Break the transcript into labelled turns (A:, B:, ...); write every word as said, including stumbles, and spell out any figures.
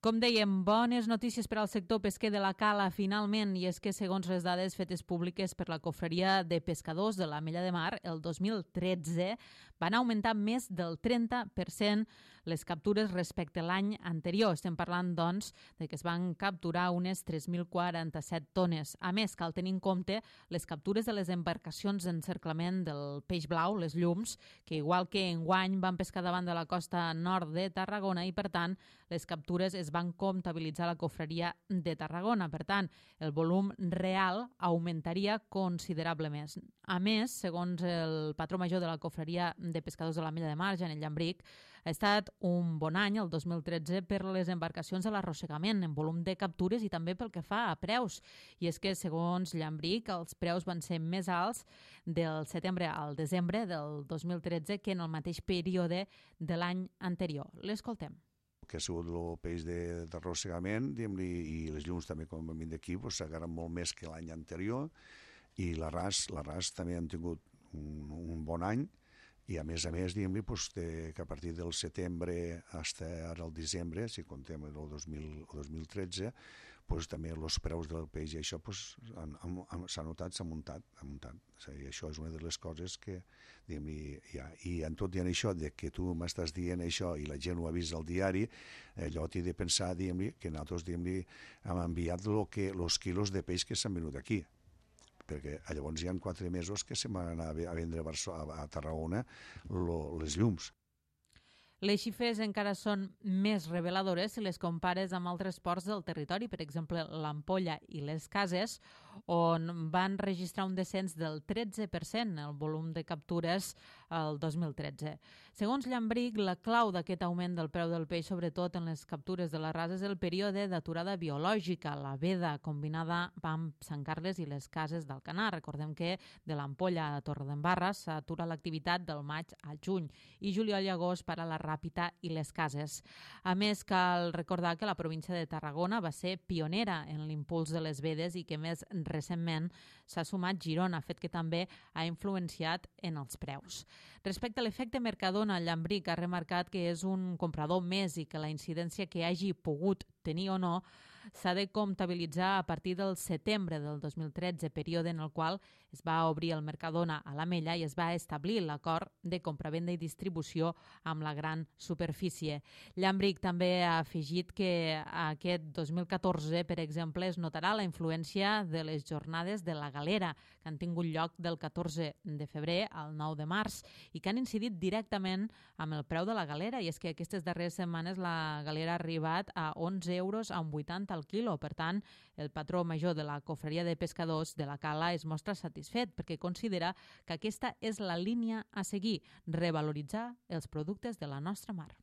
A: Com dèiem, bones notícies per al sector pesquer de la Cala, finalment, i és que, segons les dades fetes públiques per la Confraria de Pescadors de l'Ametlla de Mar, el dos mil tretze van augmentar més del trenta per cent les captures respecte a l'any anterior. Estem parlant, doncs, de que es van capturar unes tres mil quaranta-set tones. A més, cal tenir en compte les captures de les embarcacions d'encerclament del peix blau, les llums, que igual que enguany van pescar davant de la costa nord de Tarragona i, per tant, les captures es van comptabilitzar a la Confraria de Tarragona. Per tant, el volum real augmentaria considerablement. A més, segons el patró major de la Confraria de Pescadors de l'Ametlla de Mar, Janel Llambric, ha estat un bon any, el dos mil tretze, per les embarcacions de l'arrossegament, en volum de captures i també pel que fa a preus. I és que, segons Llambric, els preus van ser més alts del setembre al desembre del dos mil tretze que en el mateix període de l'any anterior. L'escoltem.
B: Que ha sigut el peix d'arrossegament i les llums també, com hem dit aquí, s'agarren molt més que l'any anterior, i l'arràs l'arràs també han tingut un, un bon any, i a més a més, diguem-li, pues, que a partir del setembre fins ara al desembre, si comptem el dos mil tretze, pues, també els preus del peix i això pues, s'ha notat, s'ha muntat, ha muntat. O sigui, això és una de les coses que, diguem-li, hi ha. I en tot dient això, de que tu m'estàs dient això i la gent ho ha vist al diari, allò t'he de pensar, diguem-li, que nosaltres, diguem-li, hem enviat lo que, los quilos de peix que s'han venut aquí, perquè llavors hi ha quatre mesos que se'n van anar a vendre a Tarragona les llums.
A: Les xifres encara són més reveladores si les compares amb altres ports del territori, per exemple, l'Ampolla i les Cases, on van registrar un descens del tretze per cent el volum de captures el dos mil tretze. Segons Llambric, la clau d'aquest augment del preu del peix, sobretot en les captures de la rasa, és el període d'aturada biològica, la veda, combinada amb Sant Carles i les Cases d'Alcanar. Recordem que de l'Ampolla a Torredembarra s'atura l'activitat del maig a juny i juliol i agost per a la Ràpita i les Cases. A més, cal recordar que la província de Tarragona va ser pionera en l'impuls de les vedes i que més recentment s'ha sumat Girona, fet que també ha influenciat en els preus. Respecte a l'efecte Mercadona, Llambric ha remarcat que és un comprador més i que la incidència que hagi pogut tenir o no, s'ha de comptabilitzar a partir del setembre del dos mil tretze, període en el qual es va obrir el Mercadona a l'Ametlla i es va establir l'acord de compravenda i distribució amb la gran superfície. Llambric també ha afegit que aquest dos mil catorze, per exemple, es notarà la influència de les jornades de la Galera, que han tingut lloc del catorze de febrer al nou de març i que han incidit directament amb el preu de la galera, i és que aquestes darreres setmanes la galera ha arribat a onze euros amb vuitanta al quilo. Per tant, el patró major de la Confraria de Pescadors de la Cala es mostra satisfet perquè considera que aquesta és la línia a seguir, revaloritzar els productes de la nostra mar.